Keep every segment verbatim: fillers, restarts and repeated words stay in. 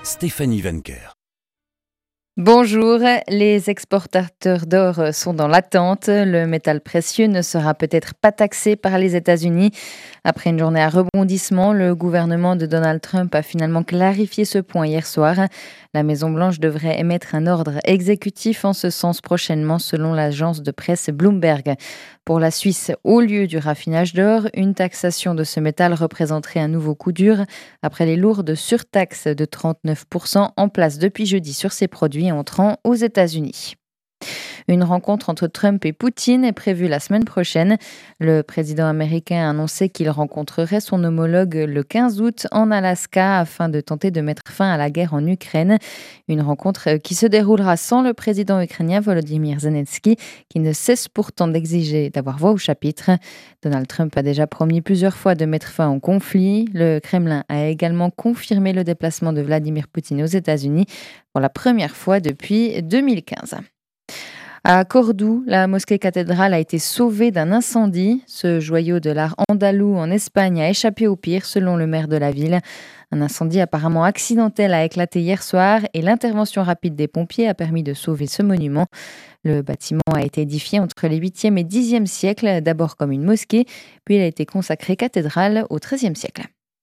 Stéphanie Vanker. Bonjour, les exportateurs d'or sont dans l'attente. Le métal précieux ne sera peut-être pas taxé par les États-Unis. Après une journée à rebondissement, le gouvernement de Donald Trump a finalement clarifié ce point hier soir. La Maison-Blanche devrait émettre un ordre exécutif en ce sens prochainement, selon l'agence de presse Bloomberg. Pour la Suisse, au lieu du raffinage d'or, une taxation de ce métal représenterait un nouveau coup dur après les lourdes surtaxes de trente-neuf pour cent en place depuis jeudi sur ces produits entrant aux États-Unis. Une rencontre entre Trump et Poutine est prévue la semaine prochaine. Le président américain a annoncé qu'il rencontrerait son homologue le quinze août en Alaska afin de tenter de mettre fin à la guerre en Ukraine. Une rencontre qui se déroulera sans le président ukrainien Volodymyr Zelensky, qui ne cesse pourtant d'exiger d'avoir voix au chapitre. Donald Trump a déjà promis plusieurs fois de mettre fin au conflit. Le Kremlin a également confirmé le déplacement de Vladimir Poutine aux États-Unis pour la première fois depuis deux mille quinze. À Cordoue, la mosquée cathédrale a été sauvée d'un incendie. Ce joyau de l'art andalou en Espagne a échappé au pire, selon le maire de la ville. Un incendie apparemment accidentel a éclaté hier soir et l'intervention rapide des pompiers a permis de sauver ce monument. Le bâtiment a été édifié entre les huitième et dixième siècles, d'abord comme une mosquée, puis il a été consacré cathédrale au treizième siècle.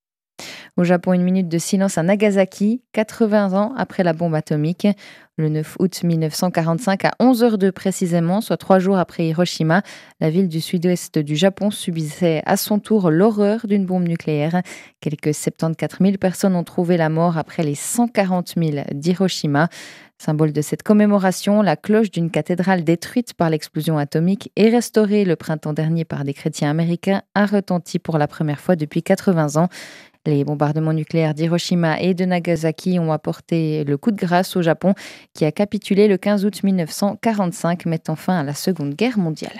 Au Japon, une minute de silence à Nagasaki, quatre-vingts ans après la bombe atomique. Le neuf août mille neuf cent quarante-cinq, à onze heures deux précisément, soit trois jours après Hiroshima, la ville du sud-ouest du Japon subissait à son tour l'horreur d'une bombe nucléaire. Quelques soixante-quatorze mille personnes ont trouvé la mort après les cent quarante mille d'Hiroshima. Symbole de cette commémoration, la cloche d'une cathédrale détruite par l'explosion atomique et restaurée le printemps dernier par des chrétiens américains a retenti pour la première fois depuis quatre-vingts ans. Les bombardements nucléaires d'Hiroshima et de Nagasaki ont apporté le coup de grâce au Japon, qui a capitulé le quinze août mille neuf cent quarante-cinq, mettant fin à la Seconde Guerre mondiale.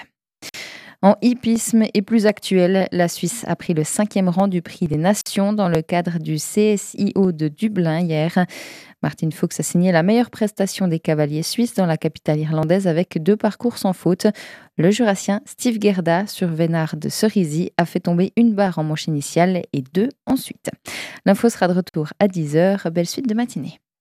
En hippisme et plus actuel, la Suisse a pris le cinquième rang du Prix des Nations dans le cadre du C S I O de Dublin hier. Martin Fuchs a signé la meilleure prestation des cavaliers suisses dans la capitale irlandaise avec deux parcours sans faute. Le jurassien Steve Gerda sur Vénard de Cerisy a fait tomber une barre en manche initiale et deux ensuite. L'info sera de retour à dix heures. Belle suite de matinée.